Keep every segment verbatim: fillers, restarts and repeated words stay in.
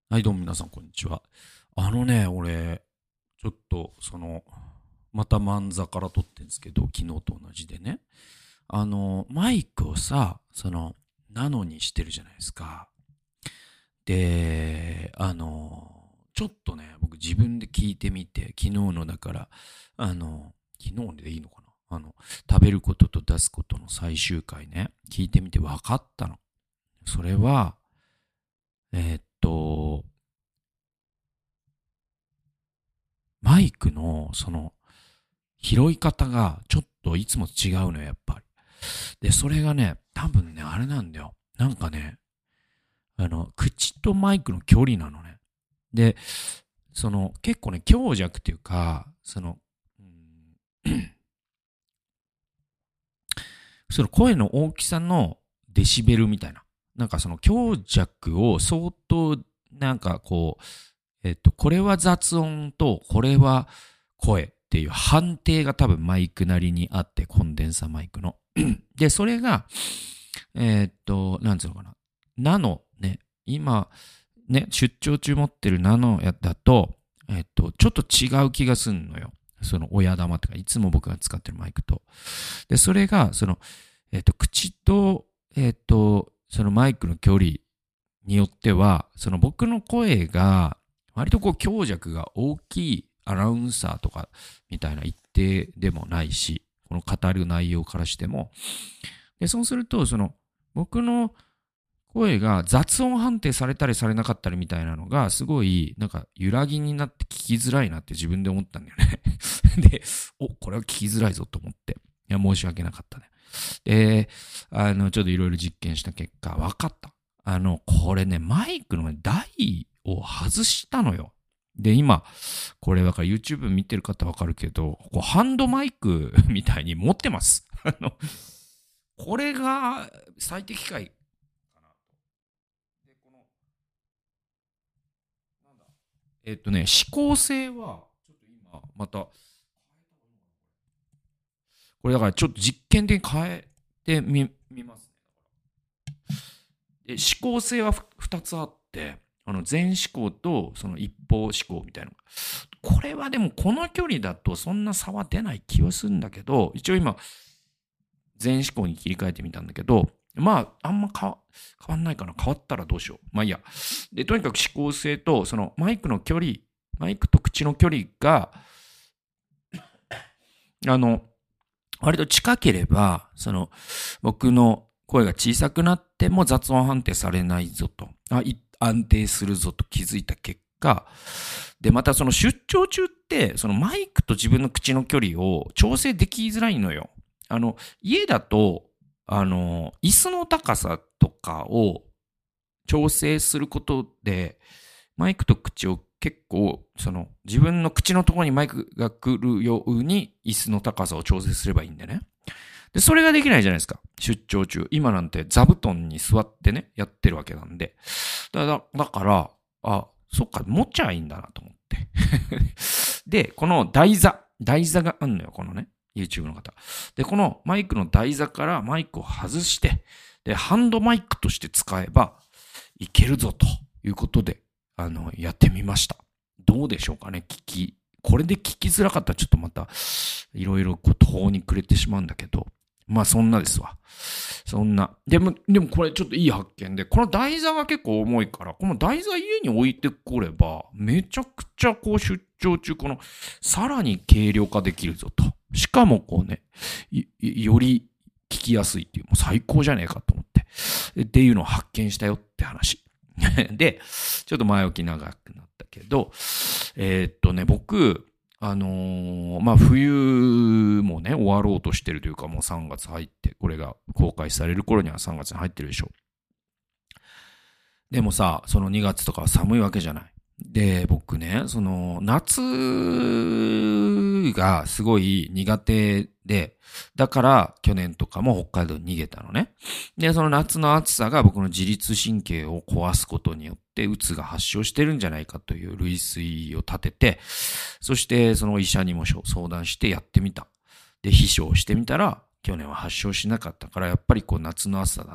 はい、どうも皆さん、こんにちは。あのね、俺、ちょっと、その、また漫座から撮ってんですけど、昨日と同じでね。あの、マイクをさ、その、ナノにしてるじゃないですか。で、あの、ちょっとね、僕自分で聞いてみて、昨日のだから、あの、昨日でいいのかな、あの、食べることと出すことの最終回ね、聞いてみて分かったの。それは、えーっと、マイクの、その、拾い方がちょっといつも違うのよ、やっぱり。で、それがね、多分ね、あれなんだよ。なんかね、あの、口とマイクの距離なのね。で、その、結構ね、強弱っていうか、その、うん、その声の大きさのデシベルみたいな。なんかその強弱を相当、なんかこう、えっと、これは雑音と、これは声っていう判定が多分マイクなりにあって、コンデンサマイクの。で、それが、えっと、なんつうのかな。ナノね、今、ね、出張中持ってるナノやだと、えっと、ちょっと違う気がすんのよ。その親玉とか、いつも僕が使ってるマイクと。で、それが、その、えっと、口と、えっと、そのマイクの距離によっては、その僕の声が、割とこう強弱が大きいアナウンサーとかみたいな一定でもないし、この語る内容からしても。で、そうすると、その僕の声が雑音判定されたりされなかったりみたいなのが、すごい、なんか揺らぎになって聞きづらいなって自分で思ったんだよね。で、お、これは聞きづらいぞと思って。いや、申し訳なかったね。で、あの、ちょっといろいろ実験した結果、分かった。あの、これね、マイクのね台を外したのよ。で、今、これだから YouTube 見てる方わかるけど、こうハンドマイクみたいに持ってます。あの、これが最適解かな。で、この、なんだ、えっとね、指向性は、ちょっと今、また、これだからちょっと実験的に変えてみ、みますね。で、指向性はふたつあって、あの前指向とその一方指向みたいな。これはでもこの距離だとそんな差は出ない気はするんだけど、一応今、前指向に切り替えてみたんだけど、まあ、あんま変わ変わんないかな。変わったらどうしよう。まあいいや。で、とにかく指向性と、そのマイクの距離、マイクと口の距離が、あの、割と近ければ、その、僕の声が小さくなっても雑音判定されないぞと、あ、安定するぞと気づいた結果、で、またその出張中って、そのマイクと自分の口の距離を調整できづらいのよ。あの、家だと、あの、椅子の高さとかを調整することで、マイクと口を結構、その、自分の口のところにマイクが来るように椅子の高さを調整すればいいんでね。で、それができないじゃないですか。出張中。今なんて座布団に座ってね、やってるわけなんで。だだだから、あ、そっか、持っちゃいいんだなと思って。で、この台座。台座があんのよ、このね。YouTube の方。で、このマイクの台座からマイクを外して、で、ハンドマイクとして使えばいけるぞということで、あの、やってみました。どうでしょうかね、聞き。これで聞きづらかったらちょっとまた、いろいろこう、途方に暮れてしまうんだけど、まあそんなですわ。そんな。でも、でもこれちょっといい発見で、この台座が結構重いから、この台座家に置いてこれば、めちゃくちゃこう出張中、この、さらに軽量化できるぞと。しかもこうね、より聞きやすいっていう、もう最高じゃねえかと思って。っていうのを発見したよって話。で、ちょっと前置き長くなったけど、えー、っとね、僕、あのー、まあ、冬もね、終わろうとしてるというか、もうさんがつ入って、これが公開される頃にはさんがつに入ってるでしょ。でもさ、そのにがつとかは寒いわけじゃない。で、僕ね、その、夏がすごい苦手で、だから去年とかも北海道に逃げたのね。で、その夏の暑さが僕の自律神経を壊すことによって、うつが発症してるんじゃないかという類推を立てて、そしてその医者にも相談してやってみた。で、秘書をしてみたら、去年は発症しなかったから、やっぱりこう夏の暑さだなと。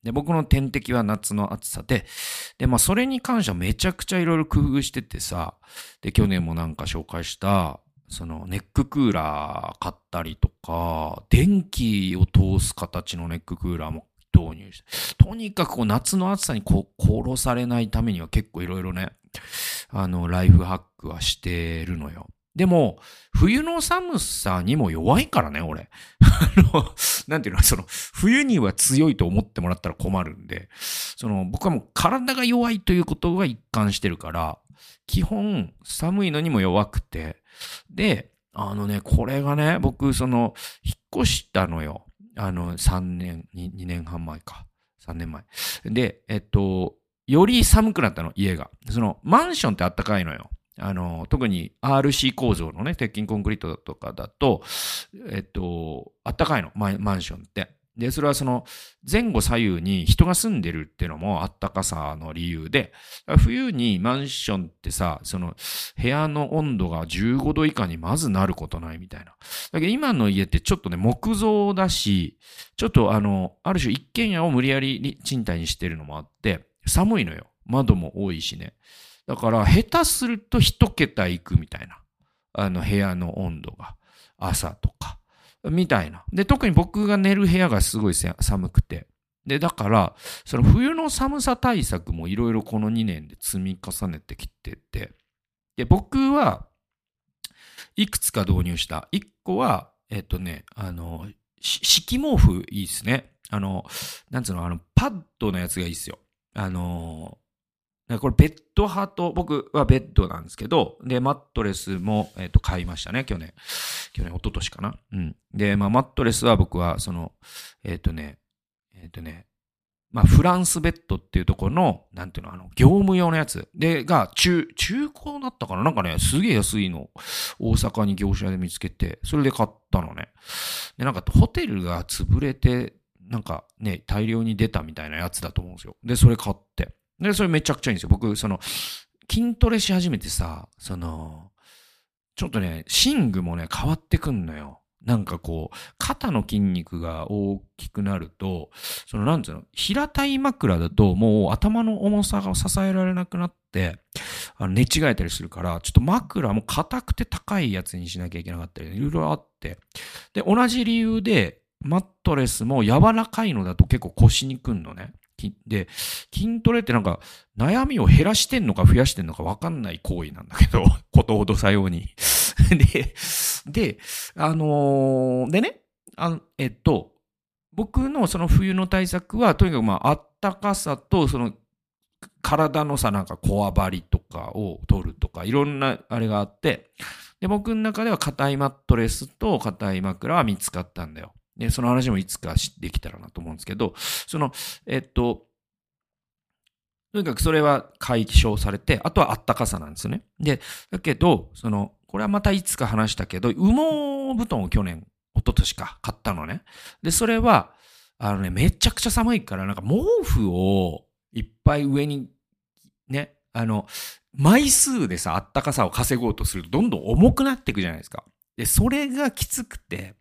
で、僕の天敵は夏の暑さで、で、まあ、それに関してはめちゃくちゃいろいろ工夫しててさ、で、去年もなんか紹介した、そのネッククーラー買ったりとか、電気を通す形のネッククーラーも導入して、とにかくこう夏の暑さにこう殺されないためには結構いろいろね、あの、ライフハックはしてるのよ。でも、冬の寒さにも弱いからね、俺。あの、なんていうの、その、冬には強いと思ってもらったら困るんで、その、僕はもう体が弱いということが一貫してるから、基本、寒いのにも弱くて、で、あのね、これがね、僕、その、引っ越したのよ。あの、さんねん、にねんはん前か。さんねんまえ。で、えっと、より寒くなったの、家が。その、マンションってあったかいのよ。あの、特に アールシー 構造のね、鉄筋コンクリートとかだと、えっと、あったかいの、マンションって。で、それはその、前後左右に人が住んでるっていうのもあったかさの理由で、冬にマンションってさ、その、部屋の温度がじゅうごど以下にまずなることないみたいな。だけど今の家ってちょっとね、木造だし、ちょっとあの、ある種一軒家を無理やり賃貸にしてるのもあって、寒いのよ。窓も多いしね。だから、下手すると一桁いくみたいな。あの、部屋の温度が。朝とか。みたいな。で、特に僕が寝る部屋がすごい寒くて。で、だから、その冬の寒さ対策もいろいろこのにねんで積み重ねてきてて。で、僕はいくつか導入した。いっこは、えっとね、あの、敷毛布いいですね。あの、なんつうの、あの、パッドのやつがいいですよ。あの、これベッド派と、僕はベッドなんですけど、で、マットレスも、えっと、買いましたね、去年。去年、一昨年かな。うん。で、まあ、マットレスは僕は、その、えっとね、えっとね、まあ、フランスベッドっていうところの、なんていうの、あの、業務用のやつ。で、が、中、中古だったかななんかね、すげえ安いの、大阪に業者で見つけて、それで買ったのね。で、なんか、ホテルが潰れて、なんかね、大量に出たみたいなやつだと思うんですよ。で、それ買って。で、それめちゃくちゃいいんですよ。僕、その、筋トレし始めてさ、その、ちょっとね、寝具もね、変わってくんのよ。なんかこう、肩の筋肉が大きくなると、その、なんつうの、平たい枕だと、もう頭の重さが支えられなくなって、あの寝違えたりするから、ちょっと枕も硬くて高いやつにしなきゃいけなかったり、いろいろあって。で、同じ理由で、マットレスも柔らかいのだと結構腰にくんのね。で、筋トレってなんか悩みを減らしてんのか増やしてんのか分かんない行為なんだけど、ことほどさように。で、で、あのー、でね、あの、えっと、僕のその冬の対策は、とにかくまあ、あったかさと、その、体のさ、なんか、こわばりとかを取るとか、いろんなあれがあって、で、僕の中では硬いマットレスと硬い枕は見つかったんだよ。で、その話もいつかできたらなと思うんですけど、その、えっと、とにかくそれは解消されて、あとはあったかさなんですよね。で、だけど、その、これはまたいつか話したけど、羽毛布団を去年、一昨年か買ったのね。で、それは、あのね、めちゃくちゃ寒いから、なんか毛布をいっぱい上に、ね、あの、枚数でさ、あったかさを稼ごうとすると、どんどん重くなっていくじゃないですか。で、それがきつくて、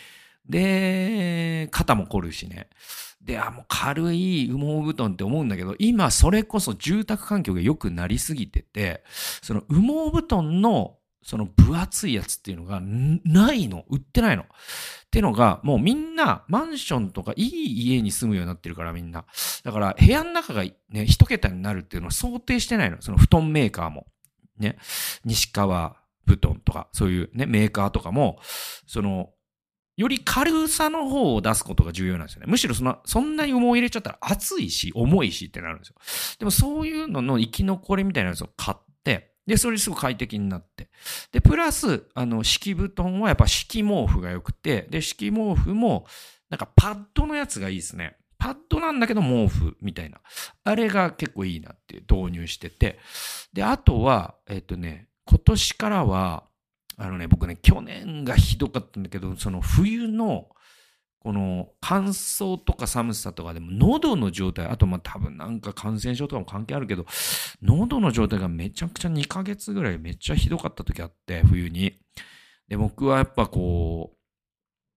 で、肩も凝るしね。で、あ、もう軽い羽毛布団って思うんだけど、今それこそ住宅環境が良くなりすぎてて、その羽毛布団のその分厚いやつっていうのがないの。売ってないの。っていうのが、もうみんなマンションとかいい家に住むようになってるからみんな。だから部屋の中がね、一桁になるっていうのを想定してないの。その布団メーカーも。ね。西川布団とか、そういうね、メーカーとかも、その、より軽さの方を出すことが重要なんですよね。むしろその、そんなに羽毛入れちゃったら熱いし、重いしってなるんですよ。でもそういうのの生き残りみたいなやつを買って、で、それすごく快適になって。で、プラス、あの、敷布団はやっぱ敷毛布が良くて、で、敷毛布も、なんかパッドのやつがいいですね。パッドなんだけど毛布みたいな。あれが結構いいなって導入してて。で、あとは、えっとね、今年からは、あのね、僕ね、去年がひどかったんだけど、その冬の、この乾燥とか寒さとかでも喉の状態、あとまあ多分なんか感染症とかも関係あるけど、喉の状態がめちゃくちゃにかげつぐらいめっちゃひどかった時あって、冬に。で、僕はやっぱこう、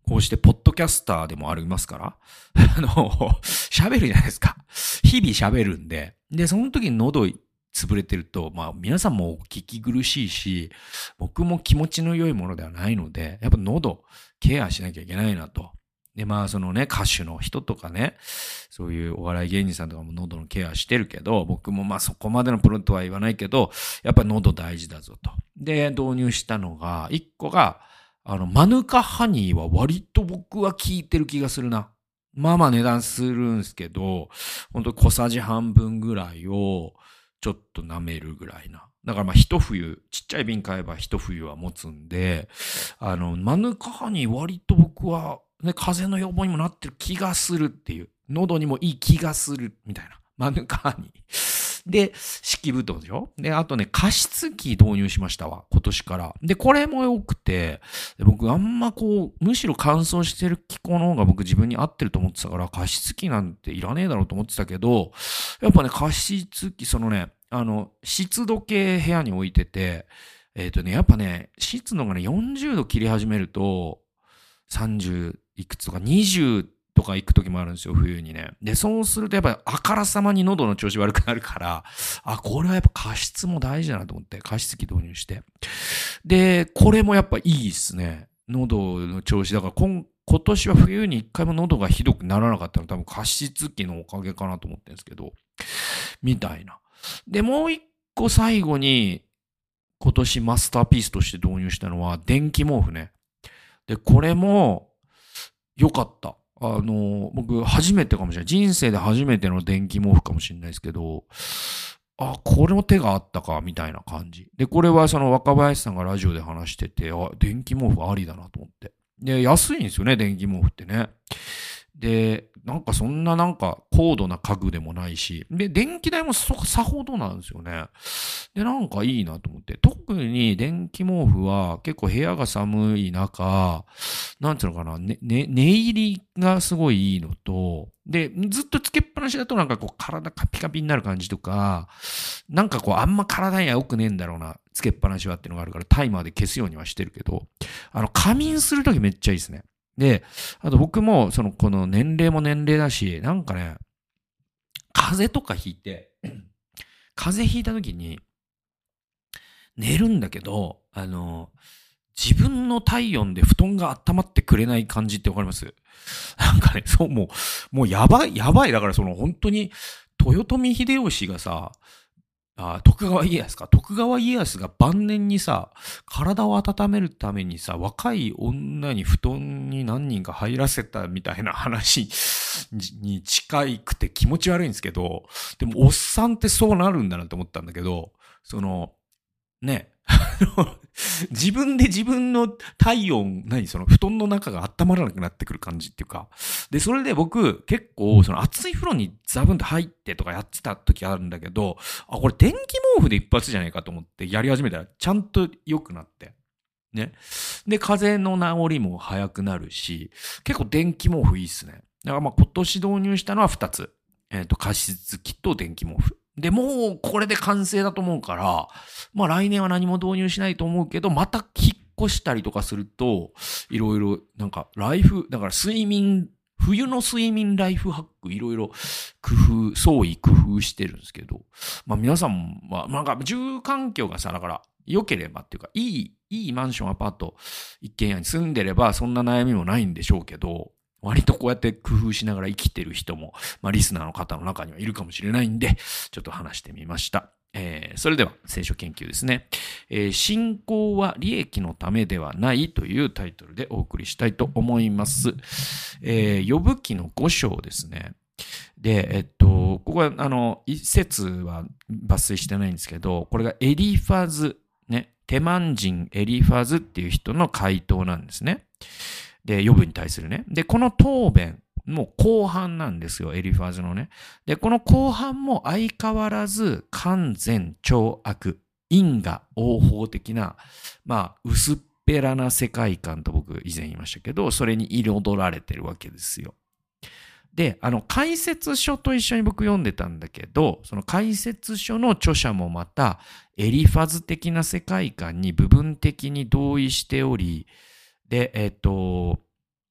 こうしてポッドキャスターでもありますから、あの、喋るじゃないですか。日々喋るんで。で、その時に喉潰れてると、まあ皆さんもお聞き苦しいし、僕も気持ちの良いものではないので、やっぱ喉ケアしなきゃいけないなと。で、まあそのね、歌手の人とかね、そういうお笑い芸人さんとかも喉のケアしてるけど、僕もまあそこまでのプロとは言わないけど、やっぱ喉大事だぞと。で、導入したのが、一個が、あの、マヌカハニーは割と僕は効いてる気がするな。まあまあ値段するんですけど、ほんと小さじ半分ぐらいをちょっと舐めるぐらいな。だからまあ一冬、ちっちゃい瓶買えば一冬は持つんで、あの、マヌカハニー割と僕はね、風邪の予防にもなってる気がするっていう。喉にもいい気がするみたいな。マヌカハニー。で、敷布団でしょ。で、あとね、加湿器導入しましたわ。今年から。で、これも良くて、僕あんまこう、むしろ乾燥してる気候の方が僕自分に合ってると思ってたから、加湿器なんていらねえだろうと思ってたけど、やっぱね、加湿器、そのね、あの、湿度計部屋に置いてて、えっとね、やっぱね、湿度がね、よんじゅうど切り始めると、さんじゅういくつとかにじゅうとか行く時もあるんですよ、冬にね。で、そうするとやっぱりあからさまに喉の調子悪くなるから、あ、これはやっぱ加湿も大事だなと思って、加湿器導入して。で、これもやっぱいいっすね。喉の調子。だから今、今年は冬に一回も喉がひどくならなかったの多分加湿器のおかげかなと思ってるんですけど、みたいな。で、もう一個最後に、今年マスターピースとして導入したのは電気毛布ね。で、これも良かった。あの、僕初めてかもしれない。人生で初めての電気毛布かもしれないですけど、あ、これも手があったか、みたいな感じ。で、これはその若林さんがラジオで話してて、あ、電気毛布ありだなと思って。で、安いんですよね、電気毛布ってね。で、なんかそんななんか高度な家具でもないし、で、電気代もそさほどなんですよね。で、なんかいいなと思って。特に電気毛布は結構部屋が寒い中、なんていうのかな、ね、ね、寝入りがすごいいいのと、で、ずっとつけっぱなしだとなんかこう体カピカピになる感じとか、なんかこうあんま体には良くねえんだろうな、つけっぱなしはっていうのがあるからタイマーで消すようにはしてるけど、あの仮眠するときめっちゃいいですね。で、あと僕も、その、この年齢も年齢だし、なんかね、風邪とかひいて、風邪ひいた時に、寝るんだけど、あの、自分の体温で布団が温まってくれない感じってわかります？なんかね、そう、もう、もうやばい、やばい。だからその本当に、豊臣秀吉がさ、あ、徳川家康か。徳川家康が晩年にさ、体を温めるためにさ、若い女に布団に何人か入らせたみたいな話に近くて気持ち悪いんですけど、でもおっさんってそうなるんだなって思ったんだけど、その、ね、自分で自分の体温、何その布団の中が温まらなくなってくる感じっていうか。で、それで僕結構その熱い風呂にザブンと入ってとかやってた時あるんだけど、あ、これ電気毛布で一発じゃないかと思ってやり始めたらちゃんと良くなって。ね。で、風邪の治りも早くなるし、結構電気毛布いいっすね。だからまあ今年導入したのは二つ。えっと、加湿器と電気毛布。で、もうこれで完成だと思うから、まあ来年は何も導入しないと思うけど、また引っ越したりとかすると、いろいろ、なんかライフ、だから睡眠、冬の睡眠ライフハックいろいろ工夫、創意工夫してるんですけど、まあ皆さんは、なんか住環境がさ、だから良ければっていうか、いい、いいマンション、アパート、一軒家に住んでればそんな悩みもないんでしょうけど、割とこうやって工夫しながら生きてる人も、まあリスナーの方の中にはいるかもしれないんで、ちょっと話してみました。えー、それでは聖書研究ですね、えー。信仰は利益のためではないというタイトルでお送りしたいと思います。えー、ヨブ記のご章ですね。で、えっと、ここはあの、一節は抜粋してないんですけど、これがエリファズ、ね、テマン人エリファズっていう人の回答なんですね。で、ヨブに対するね。で、この答弁、もう後半なんですよ、エリファーズのね。で、この後半も相変わらず完全懲悪、因果応報的な、まあ、薄っぺらな世界観と僕以前言いましたけど、それに彩られてるわけですよ。で、あの、解説書と一緒に僕読んでたんだけど、その解説書の著者もまた、エリファズ的な世界観に部分的に同意しており、で、えっと、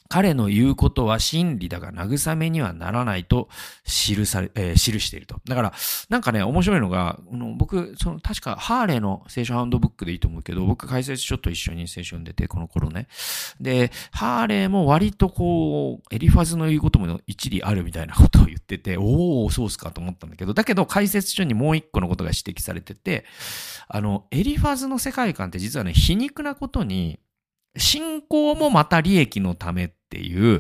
彼の言うことは真理だが慰めにはならないと記され、えー、記していると。だから、なんかね、面白いのが、僕、その、確か、ハーレーの聖書ハンドブックでいいと思うけど、僕解説書と一緒に聖書読んでて、この頃ね。で、ハーレーも割とこう、エリファズの言うことも一理あるみたいなことを言ってて、おー、そうっすかと思ったんだけど、だけど解説書にもう一個のことが指摘されてて、あの、エリファズの世界観って実はね、皮肉なことに、信仰もまた利益のためっていう、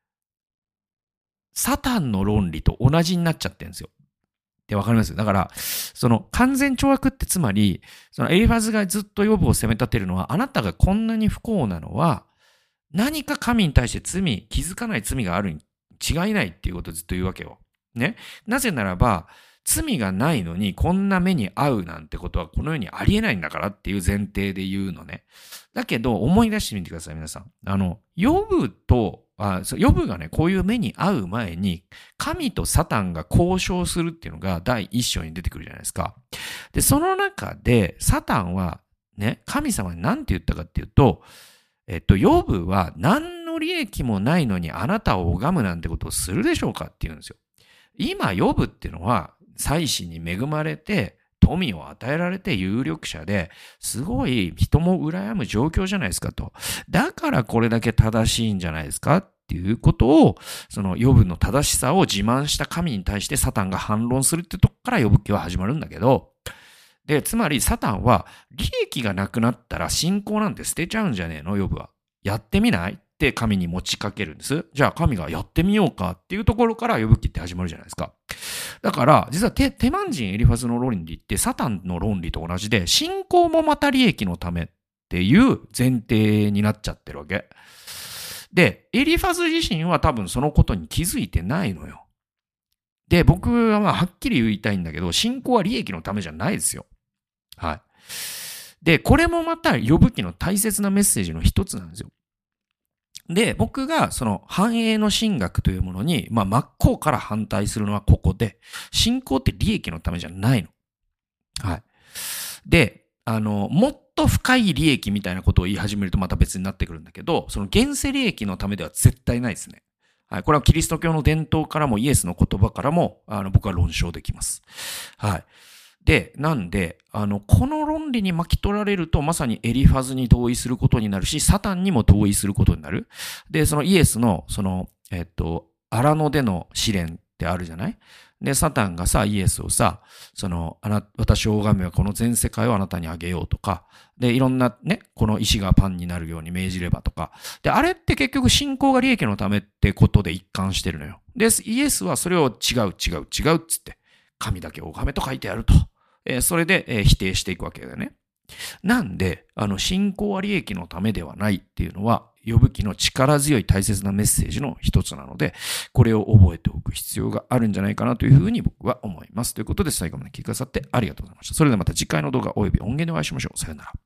サタンの論理と同じになっちゃってるんですよ。ってわかります？だから、その完全懲悪ってつまり、そのエリファズがずっとヨブを責め立てるのは、あなたがこんなに不幸なのは、何か神に対して罪、気づかない罪があるに違いないっていうことをずっと言うわけよ。ね。なぜならば、罪がないのにこんな目に遭うなんてことはこの世にありえないんだからっていう前提で言うのね。だけど思い出してみてください皆さん。あの、ヨブと、あ、ヨブがね、こういう目に遭う前に神とサタンが交渉するっていうのが第一章に出てくるじゃないですか。で、その中でサタンはね、神様に何て言ったかっていうと、えっと、ヨブは何の利益もないのにあなたを拝むなんてことをするでしょうかって言うんですよ。今、ヨブっていうのは、妻子に恵まれて、富を与えられて有力者で、すごい人も羨む状況じゃないですかと。だからこれだけ正しいんじゃないですかっていうことを、そのヨブの正しさを自慢した神に対してサタンが反論するってとこからヨブ記は始まるんだけど、で、つまりサタンは利益がなくなったら信仰なんて捨てちゃうんじゃねえのヨブは。やってみないって神に持ちかけるんです。じゃあ神がやってみようかっていうところからヨブ記って始まるじゃないですか。だから、実はテ、テマン人エリファズの論理ってサタンの論理と同じで、信仰もまた利益のためっていう前提になっちゃってるわけ。で、エリファズ自身は多分そのことに気づいてないのよ。で、僕はまあはっきり言いたいんだけど、信仰は利益のためじゃないですよ。はい。で、これもまたヨブ記の大切なメッセージの一つなんですよ。で、僕がその繁栄の神学というものに、まあ真っ向から反対するのはここで、信仰って利益のためじゃないの。はい。で、あの、もっと深い利益みたいなことを言い始めるとまた別になってくるんだけど、その現世利益のためでは絶対ないですね。はい。これはキリスト教の伝統からもイエスの言葉からも、あの、僕は論証できます。はい。で、なんで、あの、この論理に巻き取られると、まさにエリファズに同意することになるし、サタンにも同意することになる。で、そのイエスの、その、えっと、荒野での試練ってあるじゃない？で、サタンがさ、イエスをさ、その、あな、私を拝めばこの全世界をあなたにあげようとか、で、いろんなね、この石がパンになるように命じればとか。で、あれって結局信仰が利益のためってことで一貫してるのよ。で、イエスはそれを違う違う違うっつって、神だけを拝めと書いてあると。えー、それで、えー、否定していくわけだよね。なんで、あの、信仰は利益のためではないっていうのは、ヨブ記の力強い大切なメッセージの一つなので、これを覚えておく必要があるんじゃないかなというふうに僕は思います。ということで、最後まで聞いてくださってありがとうございました。それではまた次回の動画及び音源でお会いしましょう。さよなら。